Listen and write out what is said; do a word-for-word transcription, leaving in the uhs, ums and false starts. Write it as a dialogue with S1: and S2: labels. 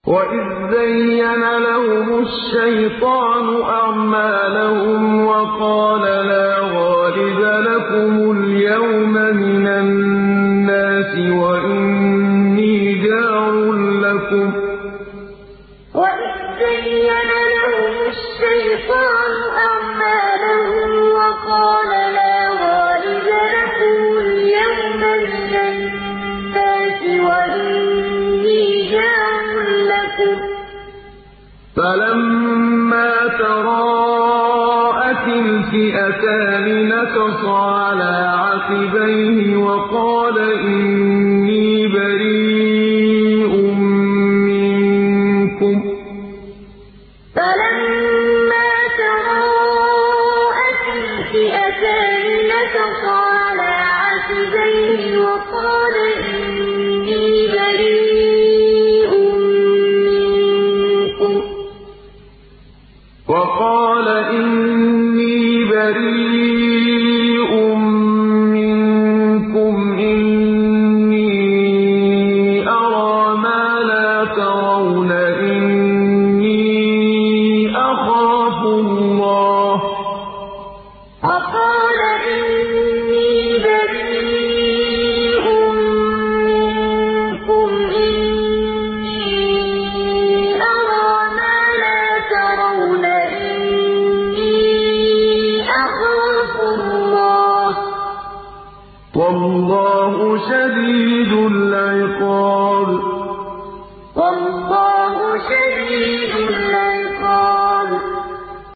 S1: وَإِذْ زَيَّنَ لَهُمُ الشَّيْطَانُ أَعْمَالَهُمْ وَقَالَ لَا غَالِبَ لَكُمُ الْيَوْمَ مِنَ النَّاسِ وَإِنِّي جَارٌ لَّكُمْ ۖ فَلَمَّا تَرَاءَتِ الْفِئَتَانِ نَكَصَ عَلَىٰ عَقِبَيْهِ وَقَالَ إِنِّي بَرِيءٌ مِّنكُمْ ۖ وَقَالَ إِنِّي بَرِيءٌ مِّنكُمْ إِنِّي أَرَىٰ مَا لَا تَرَوْنَ إِنِّي أَخَافُ اللَّهَ ۚ وَاللَّهُ شَدِيدُ الْعِقَابِ.